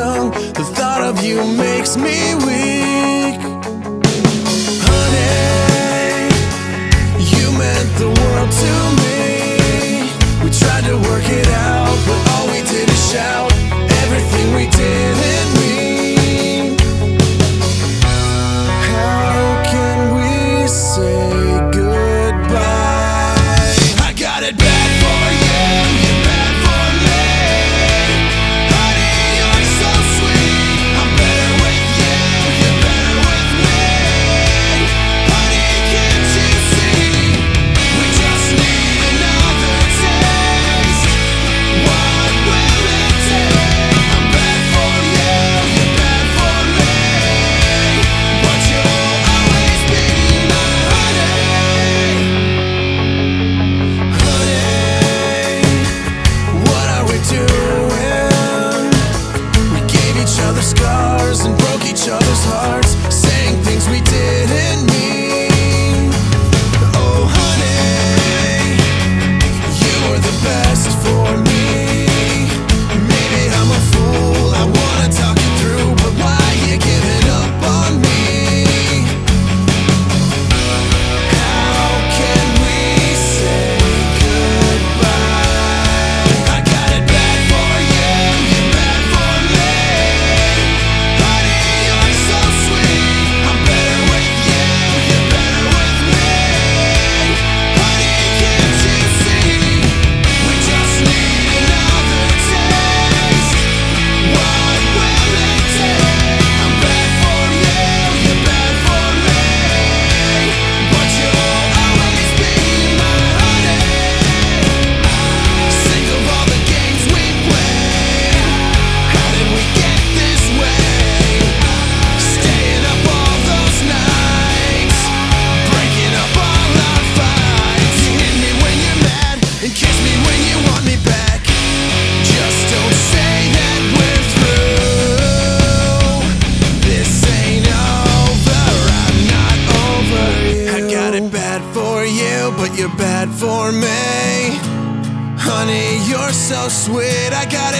young. The thought of you makes me weak. Honey, you meant the world to me. We tried to work it out, but all we did is shout everything we didn't mean. How can we say goodbye? I got it bad for you, you're bad for me. Honey, you're so sweet. I'm better with you, you're better with me. Honey, can't you see? We just need another taste. What will it take? I'm bad for you, you're bad for me. But you'll always be my honey. Honey, what are we doing? We gave each other scars and broke each other's hearts, saying things we didn't mean. Oh honey, you were the best for me. Maybe I'm a fool, I wanna talk it through, but why you giving up on me? How can we say goodbye? I got it bad for you, you're bad for me. Honey, you're so sweet. I'm better with you, you're better with me. Honey, can't you see? We just need another taste. What will it take? I'm bad for you, you're bad for me. But you'll always be my honey. Sick of all the games we played. How did we get this way? Staying up all those nights, breaking up all our fights. You hit me when you're mad and kiss me when you want me back. Just don't say that we're through. This ain't over, I'm not over you. I got it bad for you, but you're bad for me. Honey, you're so sweet. I got